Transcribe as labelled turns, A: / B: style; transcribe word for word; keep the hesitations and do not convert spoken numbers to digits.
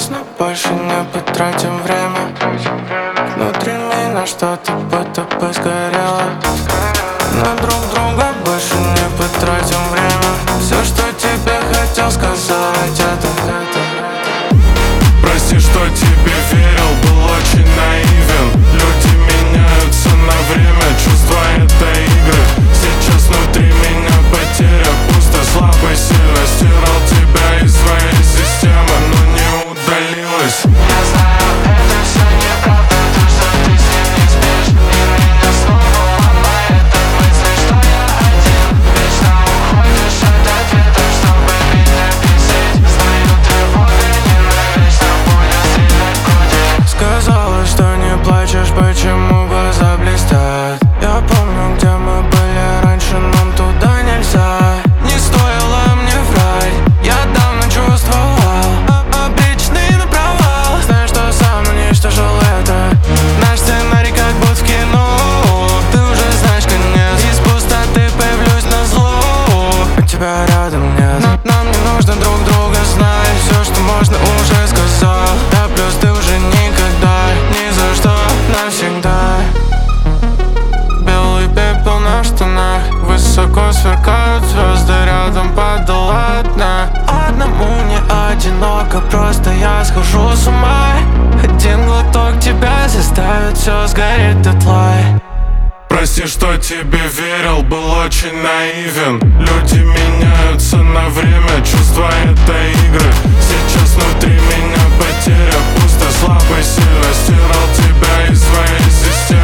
A: честно, больше не потратим время. Внутри меня что-то будто бы сгорело. На друг друга больше не потратим время. Все, что тебе хотел сказать, это, это
B: Прости, что тебе верил, был очень наивен. Люди меняются на время, чувства это игры. Сейчас внутри меня потеря, пусто, слабо, сильно. Стирал тебя из своей системы, но не удалилась.
A: Я знаю, это все неправда, то, что ты с ним не спишь. И меня снова ломает от мысли, что я один. Вечно уходишь от ответов, чтобы меня бесить. Знаю, тревога ненавечно будет сильно крутить. Сказала, что не плачешь, почему глаза блестят. Я помню, где мы были раньше, нам туда нельзя. Не стоило мне врать, я давно чувствовал обреченный на провал. Знаешь, что сам уничтожил это. Наш сценарий как будто в кино. Ты уже знаешь конец. Из пустоты появлюсь на зло. У тебя рядом нет. Но нам не нужно друг друга знать. Все, что можно, уже сказал. Да плюс ты уже никогда, ни за что, навсегда. Белый пепел на штанах, высоко сверкают звезды, рядом падала одна. Одному не одиноко, просто я схожу с ума. Один глоток тебя заставит все сгореть дотла.
B: Прости, что тебе верил, был очень наивен. Люди меняются на время, чувства это игры. Сейчас внутри меня потеря, пусто, слабо, сильно. Стирал тебя из своей системы.